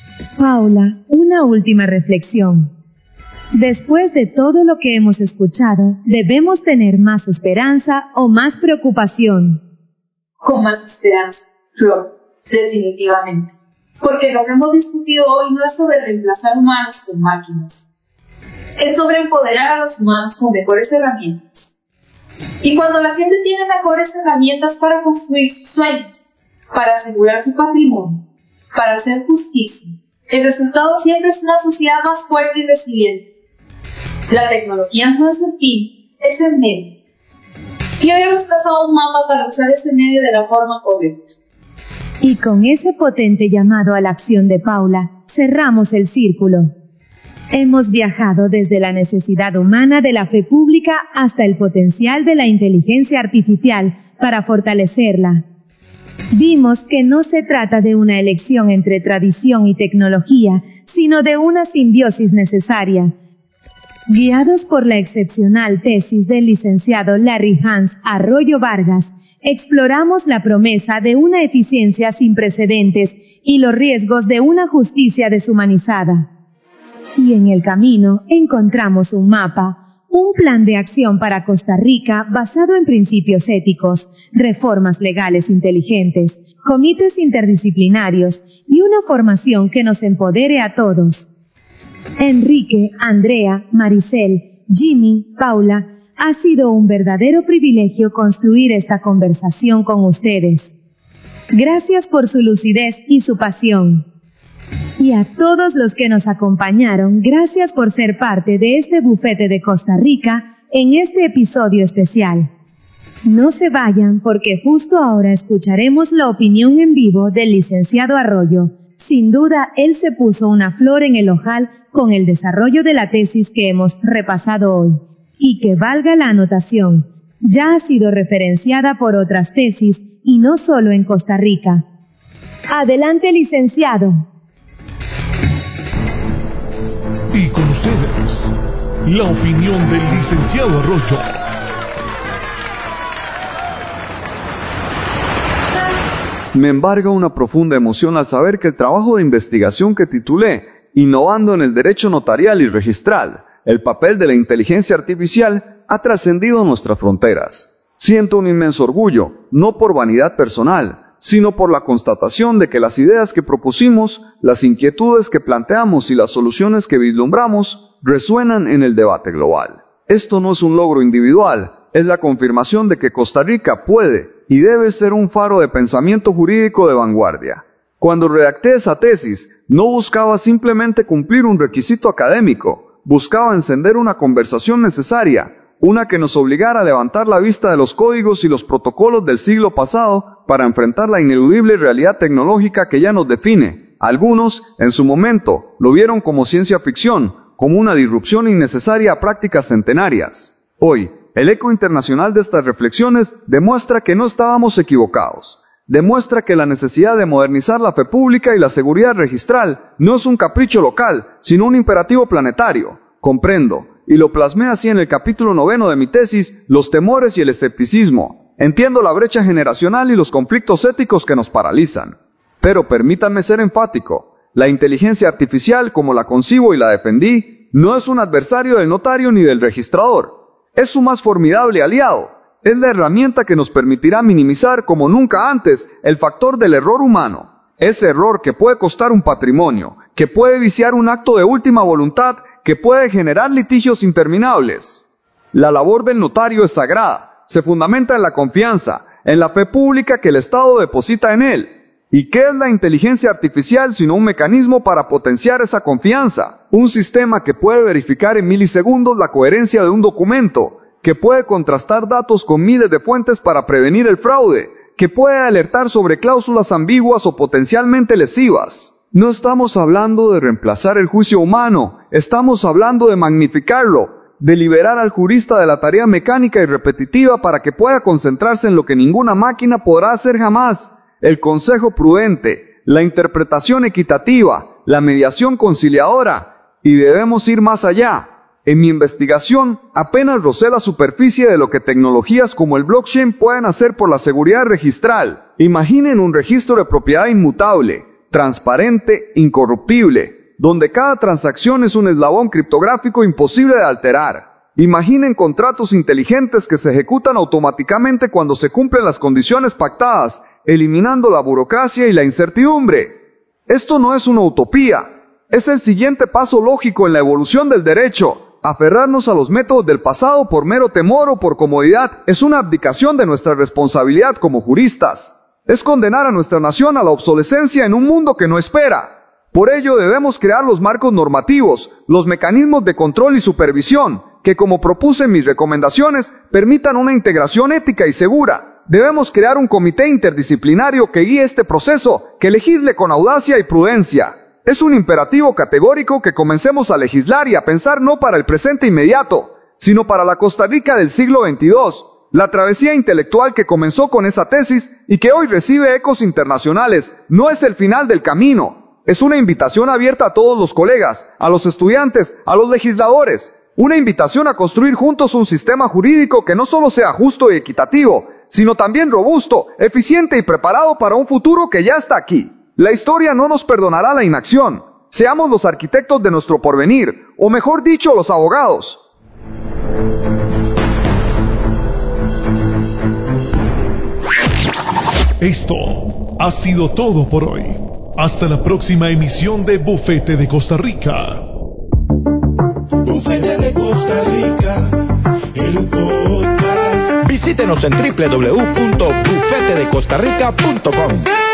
Paula, una última reflexión. Después de todo lo que hemos escuchado, ¿debemos tener más esperanza o más preocupación? Con más esperanza, Flor, definitivamente. Porque lo que hemos discutido hoy no es sobre reemplazar humanos con máquinas. Es sobre empoderar a los humanos con mejores herramientas. Y cuando la gente tiene mejores herramientas para construir sus sueños, para asegurar su patrimonio, para hacer justicia, el resultado siempre es una sociedad más fuerte y resiliente. La tecnología no es el fin, es el medio. Y hoy hemos trazado un mapa para usar ese medio de la forma correcta. Y con ese potente llamado a la acción de Paula, cerramos el círculo. Hemos viajado desde la necesidad humana de la fe pública hasta el potencial de la inteligencia artificial para fortalecerla. Vimos que no se trata de una elección entre tradición y tecnología, sino de una simbiosis necesaria. Guiados por la excepcional tesis del licenciado Larry Hans Arroyo Vargas, exploramos la promesa de una eficiencia sin precedentes y los riesgos de una justicia deshumanizada. Y en el camino encontramos un mapa, un plan de acción para Costa Rica basado en principios éticos, reformas legales inteligentes, comités interdisciplinarios y una formación que nos empodere a todos. Enrique, Andrea, Maricel, Jimmy, Paula, ha sido un verdadero privilegio construir esta conversación con ustedes. Gracias por su lucidez y su pasión. Y a todos los que nos acompañaron, gracias por ser parte de este bufete de Costa Rica en este episodio especial. No se vayan porque justo ahora escucharemos la opinión en vivo del licenciado Arroyo. Sin duda, él se puso una flor en el ojal con el desarrollo de la tesis que hemos repasado hoy. Y que valga la anotación, ya ha sido referenciada por otras tesis y no solo en Costa Rica. Adelante, licenciado. Y con ustedes, la opinión del licenciado Arroyo. Me embarga una profunda emoción al saber que el trabajo de investigación que titulé Innovando en el Derecho Notarial y Registral, el papel de la inteligencia artificial, ha trascendido nuestras fronteras. Siento un inmenso orgullo, no por vanidad personal, sino por la constatación de que las ideas que propusimos, las inquietudes que planteamos y las soluciones que vislumbramos resuenan en el debate global. Esto no es un logro individual, es la confirmación de que Costa Rica puede y debe ser un faro de pensamiento jurídico de vanguardia. Cuando redacté esa tesis, no buscaba simplemente cumplir un requisito académico, buscaba encender una conversación necesaria, una que nos obligara a levantar la vista de los códigos y los protocolos del siglo pasado para enfrentar la ineludible realidad tecnológica que ya nos define. Algunos, en su momento, lo vieron como ciencia ficción, como una disrupción innecesaria a prácticas centenarias. Hoy, el eco internacional de estas reflexiones demuestra que no estábamos equivocados. Demuestra que la necesidad de modernizar la fe pública y la seguridad registral no es un capricho local, sino un imperativo planetario. Comprendo, y lo plasmé así en el capítulo 9 de mi tesis, los temores y el escepticismo. Entiendo la brecha generacional y los conflictos éticos que nos paralizan. Pero permítanme ser enfático, la inteligencia artificial, como la concibo y la defendí, no es un adversario del notario ni del registrador. Es su más formidable aliado. Es la herramienta que nos permitirá minimizar como nunca antes el factor del error humano. Ese error que puede costar un patrimonio, que puede viciar un acto de última voluntad, que puede generar litigios interminables. La labor del notario es sagrada, se fundamenta en la confianza, en la fe pública que el Estado deposita en él. ¿Y qué es la inteligencia artificial sino un mecanismo para potenciar esa confianza? Un sistema que puede verificar en milisegundos la coherencia de un documento, que puede contrastar datos con miles de fuentes para prevenir el fraude, que puede alertar sobre cláusulas ambiguas o potencialmente lesivas. No estamos hablando de reemplazar el juicio humano, estamos hablando de magnificarlo, de liberar al jurista de la tarea mecánica y repetitiva para que pueda concentrarse en lo que ninguna máquina podrá hacer jamás. El consejo prudente, la interpretación equitativa, la mediación conciliadora, y debemos ir más allá. En mi investigación, apenas rocé la superficie de lo que tecnologías como el blockchain pueden hacer por la seguridad registral. Imaginen un registro de propiedad inmutable, transparente, incorruptible, donde cada transacción es un eslabón criptográfico imposible de alterar. Imaginen contratos inteligentes que se ejecutan automáticamente cuando se cumplen las condiciones pactadas, eliminando la burocracia y la incertidumbre. Esto no es una utopía, es el siguiente paso lógico en la evolución del derecho. Aferrarnos a los métodos del pasado por mero temor o por comodidad es una abdicación de nuestra responsabilidad como juristas. Es condenar a nuestra nación a la obsolescencia en un mundo que no espera. Por ello debemos crear los marcos normativos, los mecanismos de control y supervisión, que como propuse en mis recomendaciones, permitan una integración ética y segura. Debemos crear un comité interdisciplinario que guíe este proceso, que legisle con audacia y prudencia. Es un imperativo categórico que comencemos a legislar y a pensar no para el presente inmediato, sino para la Costa Rica del siglo XXII. La travesía intelectual que comenzó con esa tesis y que hoy recibe ecos internacionales no es el final del camino. Es una invitación abierta a todos los colegas, a los estudiantes, a los legisladores. Una invitación a construir juntos un sistema jurídico que no solo sea justo y equitativo, sino también robusto, eficiente y preparado para un futuro que ya está aquí. La historia no nos perdonará la inacción. Seamos los arquitectos de nuestro porvenir, o mejor dicho, los abogados. Esto ha sido todo por hoy. Hasta la próxima emisión de Bufete de Costa Rica. Bufete de Costa Rica, el podcast. Visítenos en www.bufetedecostarrica.com.